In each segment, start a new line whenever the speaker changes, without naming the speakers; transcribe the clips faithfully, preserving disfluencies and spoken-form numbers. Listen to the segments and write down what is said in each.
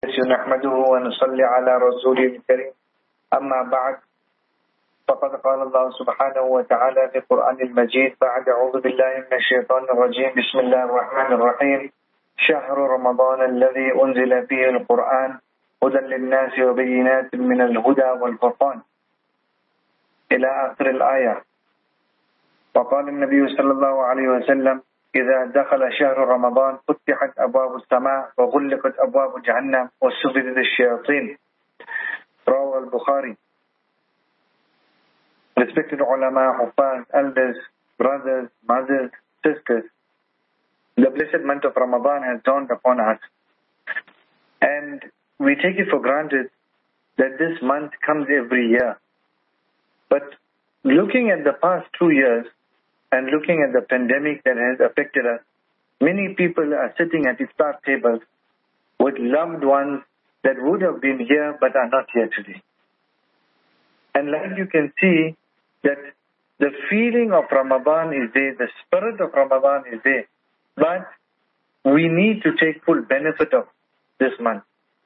نحمده ونصلي على رسوله الكريم أما بعد فقد قال الله سبحانه وتعالى في القرآن المجيد بعد أعوذ بالله من الشيطان الرجيم بسم الله الرحمن الرحيم شهر رمضان الذي أنزل فيه القرآن هدى للناس وبينات من الهدى والفرقان إلى آخر الآية. وقال النبي صلى الله عليه وسلم إذا دخل شهر رمضان فتحت أبواب السماء وغلقت أبواب جهنم وسفدت الشياطين. رواه البخاري. Respected ulama, huffaz, elders, brothers, mothers, sisters, the blessed month of Ramadan has dawned upon us. And we take it for granted that this month comes every year. But looking at the past two years and looking at the pandemic that has affected us, many people are sitting at iftar tables with loved ones that would have been here but are not here today. And like you can see, that the feeling of Ramadan is there, the spirit of Ramadan is there, but we need to take full benefit of this month.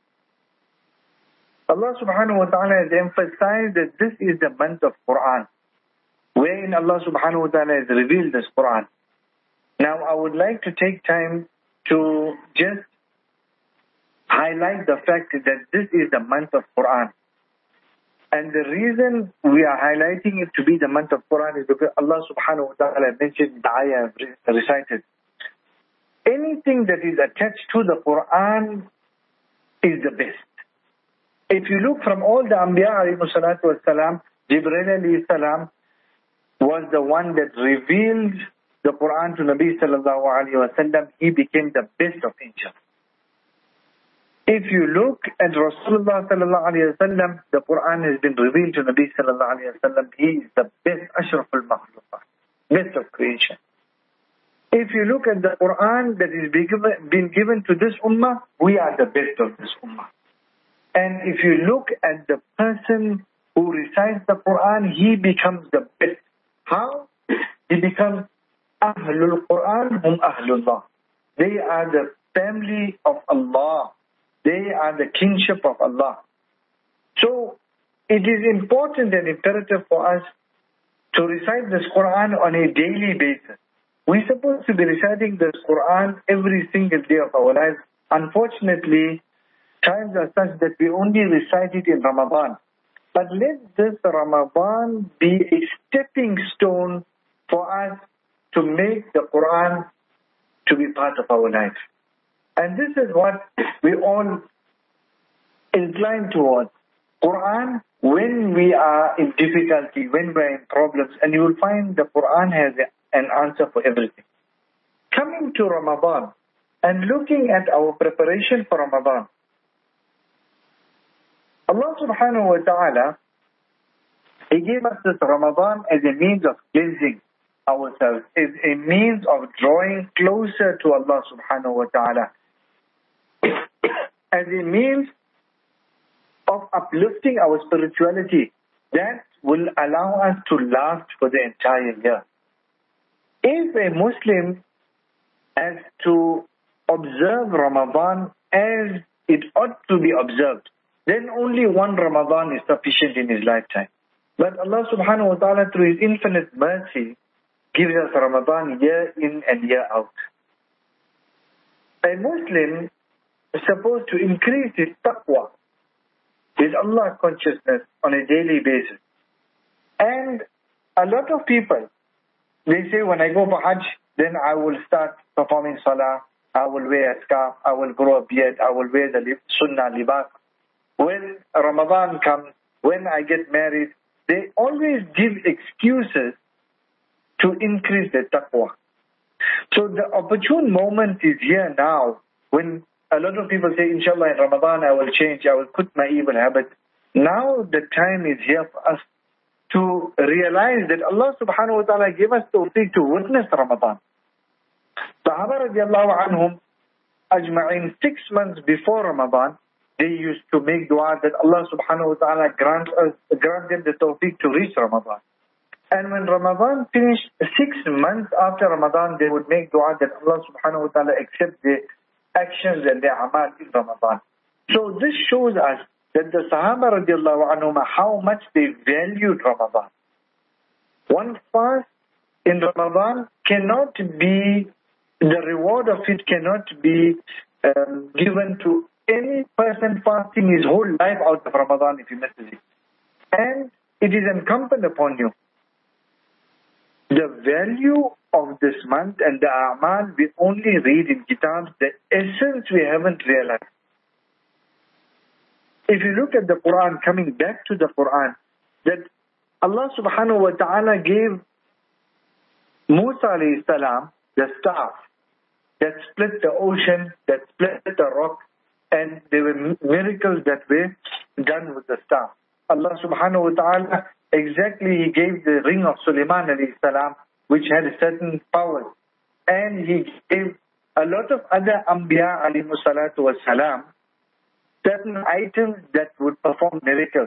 Allah subhanahu wa ta'ala has emphasized that this is the month of Quran, wherein Allah subhanahu wa ta'ala has revealed this Quran. Now I would like to take time to just highlight the fact that this is the month of Quran. And the reason we are highlighting it to be the month of Quran is because Allah subhanahu wa ta'ala mentioned the ayah recited. Anything that is attached to the Quran is the best. If you look from all the Anbiya alayhi salatu wa salam, Jibreel alayhi salam was the one that revealed the Quran to Nabi sallallahu alayhi wa sallam. He became the best of angels. If you look at Rasulullah sallallahu alayhi wa sallam, the Quran has been revealed to Nabi sallallahu alayhi wa sallam. He is the best, ashraful makhluqat, best of creation. If you look at the Quran that is been given to this ummah, we are the best of this ummah. And if you look at the person who recites the Quran, he becomes the best. How? He becomes Ahlul Quran hum Ahlullah. They are the family of Allah. They are the kinship of Allah. So it is important and imperative for us to recite this Quran on a daily basis. We're supposed to be reciting this Quran every single day of our lives. Unfortunately, times are such that we only recite it in Ramadan. But let this Ramadan be a stepping stone for us to make the Quran to be part of our life. And this is what we all incline towards. Quran, when we are in difficulty, when we are in problems, and you will find the Quran has an answer for everything. Coming to Ramadan and looking at our preparation for Ramadan, Allah subhanahu wa ta'ala, He gave us this Ramadan as a means of cleansing ourselves, as a means of drawing closer to Allah subhanahu wa ta'ala, as a means of uplifting our spirituality that will allow us to last for the entire year. If a Muslim has to observe Ramadan as it ought to be observed, then only one Ramadan is sufficient in his lifetime. But Allah subhanahu wa ta'ala, through His infinite mercy, gives us Ramadan year in and year out. A Muslim is supposed to increase his taqwa, his Allah consciousness on a daily basis. And a lot of people, they say, when I go for Hajj, then I will start performing salah, I will wear a scarf, I will grow a beard, I will wear the sunnah libas. When Ramadan comes, when I get married, they always give excuses to increase their taqwa. So the opportune moment is here now, when a lot of people say, inshallah, in Ramadan I will change, I will quit my evil habits. Now the time is here for us to realize that Allah subhanahu wa ta'ala gave us tawfiq to witness Ramadan. Sahaba radiallahu anhum ajma'in, six months before Ramadan, they used to make dua that Allah subhanahu wa ta'ala grant us, grant them the tawfiq to reach Ramadan. And when Ramadan finished, six months after Ramadan, they would make dua that Allah subhanahu wa ta'ala accept their actions and their amal in Ramadan. So this shows us that the Sahaba radiallahu anhum, how much they valued Ramadan. One fast in Ramadan cannot be, the reward of it cannot be um, given to any person fasting his whole life out of Ramadan if he misses it. And it is incumbent upon you. The value of this month and the A'mal we only read in Kitab, the essence we haven't realized. If you look at the Quran, coming back to the Quran, that Allah subhanahu wa ta'ala gave Musa alayhi salam the staff that split the ocean, that split the rock, and there were miracles that were done with the staff. Allah subhanahu wa ta'ala exactly, He gave the ring of Sulaiman alayhi salam, which had a certain power. And He gave a lot of other Anbiya alayhi salatu wa salam certain items that would perform miracles.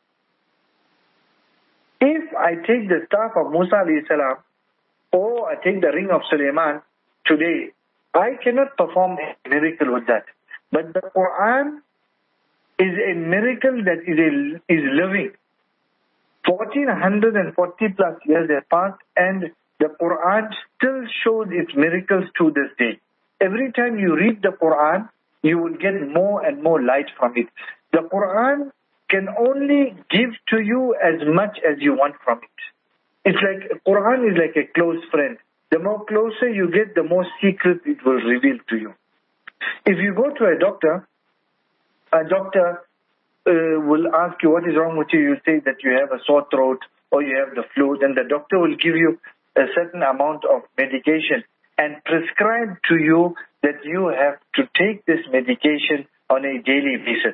If I take the staff of Musa alayhi salam, or I take the ring of Sulaiman today, I cannot perform a miracle with that. But the Quran is a miracle that is, a, is living. fourteen forty plus years have passed, and the Quran still shows its miracles to this day. Every time you read the Quran, you will get more and more light from it. The Quran can only give to you as much as you want from it. It's like, Quran is like a close friend. The more closer you get, the more secrets it will reveal to you. If you go to a doctor, a doctor uh, will ask you what is wrong with you. You say that you have a sore throat or you have the flu. Then the doctor will give you a certain amount of medication and prescribe to you that you have to take this medication on a daily basis.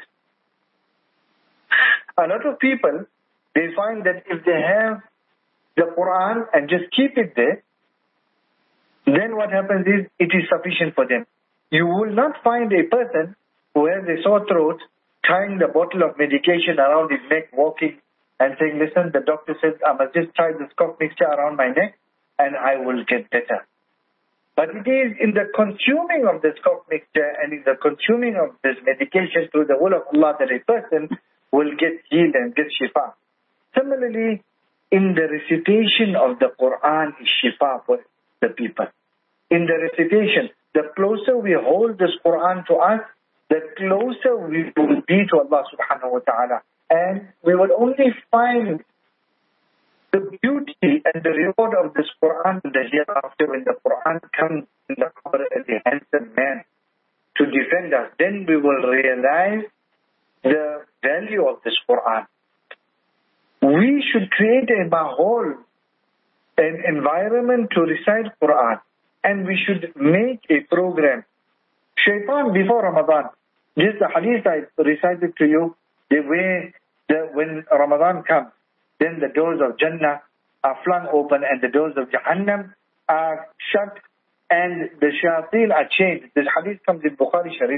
A lot of people, they find that if they have the Quran and just keep it there, then what happens is it is sufficient for them. You will not find a person who has a sore throat tying the bottle of medication around his neck, walking and saying, listen, the doctor says I must just tie this cough mixture around my neck and I will get better. But it is in the consuming of this cough mixture and in the consuming of this medication through the will of Allah that a person will get healed and get shifa. Similarly, in the recitation of the Quran is shifa for the people. In the recitation, the closer we hold this Quran to us, the closer we will be to Allah subhanahu wa ta'ala. And we will only find the beauty and the reward of this Quran in the hereafter when the Quran comes in the cover as a handsome man to defend us. Then we will realize the value of this Quran. We should create a mahol, an environment to recite Quran, and we should make a program. Shaitan before Ramadan, this is the hadith I recited to you, the way the, when Ramadan comes, then the doors of Jannah are flung open and the doors of Jahannam are shut and the shayateen are chained. This hadith comes in Bukhari Sharif.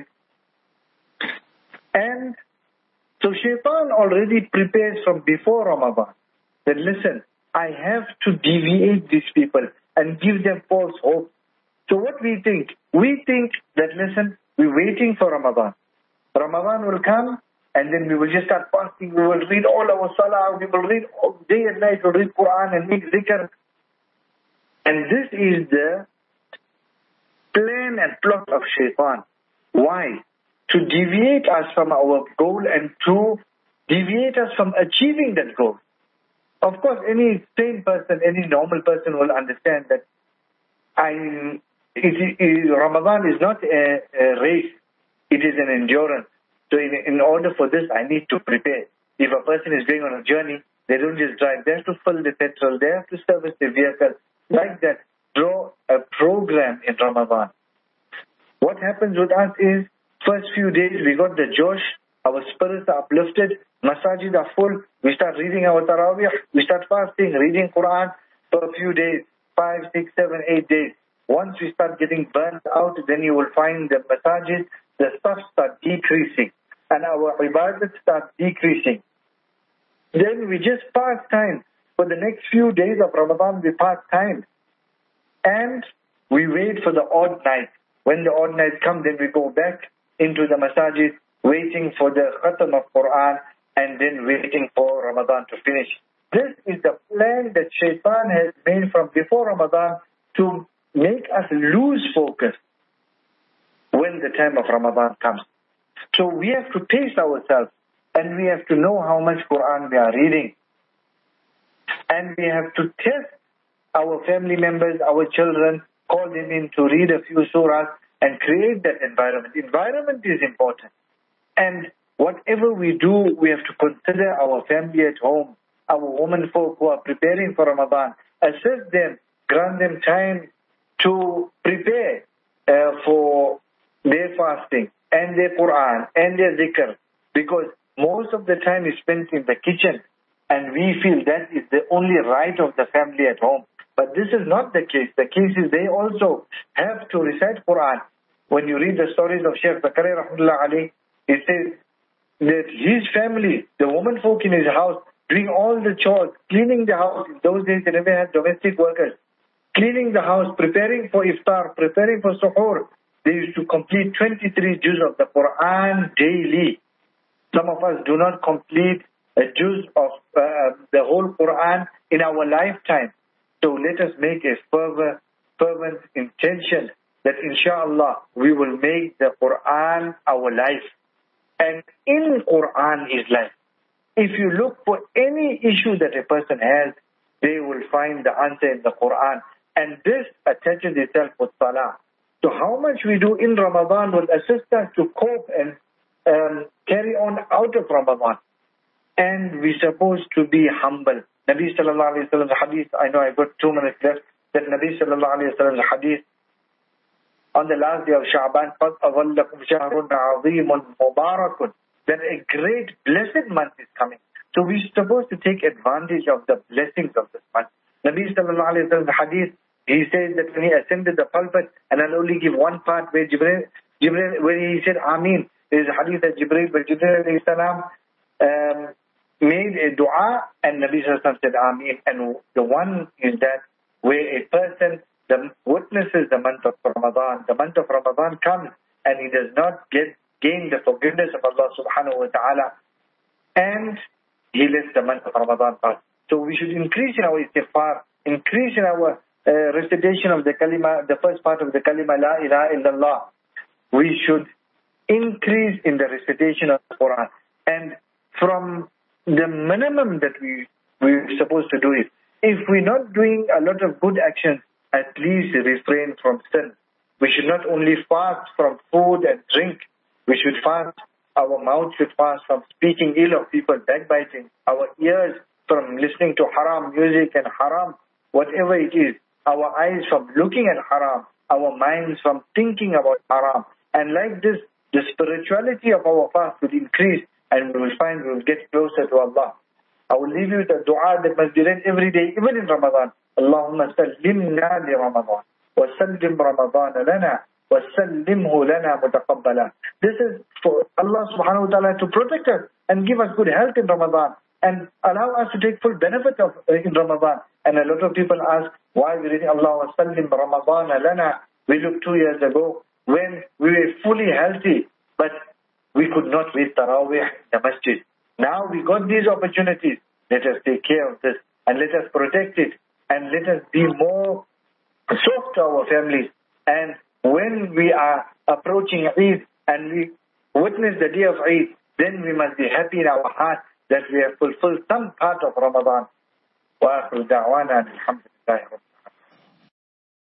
And so Shaitan already prepares from before Ramadan. That listen, I have to deviate these people and give them false hope. So what we think? We think that listen, we're waiting for Ramadan. Ramadan will come and then we will just start fasting. We will read all our salah. We will read all day and night. We will read Quran and make zikr. And this is the plan and plot of Shaitan. Why? To deviate us from our goal and to deviate us from achieving that goal. Of course, any sane person, any normal person will understand that I'm, it, it, Ramadan is not a, a race. It is an endurance. So in, in order for this, I need to prepare. If a person is going on a journey, they don't just drive. They have to fill the petrol. They have to service the vehicle. Like that, draw a program in Ramadan. What happens with us is, first few days we got the josh, our spirits are uplifted, masajid are full, we start reading our Taraweeh, we start fasting, reading Quran for a few days, five, six, seven, eight days. Once we start getting burnt out, then you will find the masajid, the stuff start decreasing and our ibadat start decreasing. Then we just pass time. For the next few days of Ramadan, we pass time. And we wait for the odd night. When the odd night comes, then we go back into the masajid, waiting for the khatam of Quran, and then waiting for Ramadan to finish. This is the plan that Shaitan has made from before Ramadan to make us lose focus when the time of Ramadan comes. So we have to pace ourselves, and we have to know how much Quran we are reading. And we have to test our family members, our children, call them in to read a few surahs and create that environment. Environment is important. And whatever we do, we have to consider our family at home, our women folk who are preparing for Ramadan, assist them, grant them time to prepare uh, for their fasting and their Quran and their zikr, because most of the time is spent in the kitchen, and we feel that is the only right of the family at home. But this is not the case. The case is they also have to recite Quran. When you read the stories of Sheikh Zakaria Rahmatullah Ali, he says that his family, the women folk in his house, doing all the chores, cleaning the house. In those days, they never had domestic workers. Cleaning the house, preparing for iftar, preparing for suhoor. They used to complete twenty-three juz of the Quran daily. Some of us do not complete a juz of uh, the whole Quran in our lifetime. So let us make a fervent, fervent intention that inshallah we will make the Quran our life. And in Quran is life. If you look for any issue that a person has, they will find the answer in the Quran. And this attaches itself with salah. So how much we do in Ramadan will assist us to cope and um, carry on out of Ramadan. And we're supposed to be humble. Nabi sallallahu alayhi wa sallam's hadith, I know I've got two minutes left, that Nabi sallallahu alayhi wa sallam's hadith, on the last day of Sha'ban, قَدْ أَظَلَّكُمْ شَهْرٌ عَظِيمٌ مُبَارَكٌ, that a great blessed month is coming. So we're supposed to take advantage of the blessings of this month. Nabi sallallahu alayhi wa sallam's hadith, he says that when he ascended the pulpit, and I'll only give one part where Jibreel, Jibreel where he said Ameen. There's a hadith that Jibreel, where Jibreel alayhi salam um, made a dua, and Nabi sallallahu alayhi wa sallam said Ameen. And the one is that where a person the witnesses the month of Ramadan. The month of Ramadan comes, and he does not get gain the forgiveness of Allah subhanahu wa ta'ala, and he lets the month of Ramadan pass. So we should increase in our istighfar, increase in our uh, recitation of the kalima, the first part of the kalima, La ilaha illallah. We should increase in the recitation of the Quran. And from the minimum that we, we're supposed to do is, if we're not doing a lot of good actions, at least refrain from sin. We should not only fast from food and drink, we should fast, our mouth should fast from speaking ill of people, backbiting, our ears from listening to haram music and haram, whatever it is, our eyes from looking at haram, our minds from thinking about haram. And like this, the spirituality of our fast will increase, and we will find we will get closer to Allah. I will leave you with a dua that must be read every day, even in Ramadan. Allahumma sallimna li Ramadan, wa sallim Ramadan lana, wa sallimhu lana mutaqabbala. This is for Allah subhanahu wa ta'ala to protect us and give us good health in Ramadan and allow us to take full benefit of uh, in Ramadan. And a lot of people ask, why we read Allah wa sallim Ramadan lana? We looked two years ago when we were fully healthy, but we could not read Taraweeh in the masjid. Now we got these opportunities. Let us take care of this and let us protect it and let us be more soft to our families. And when we are approaching Eid and we witness the day of Eid, then we must be happy in our heart that we have fulfilled some part of Ramadan. Wa akhiru da'wana alhamdulillah.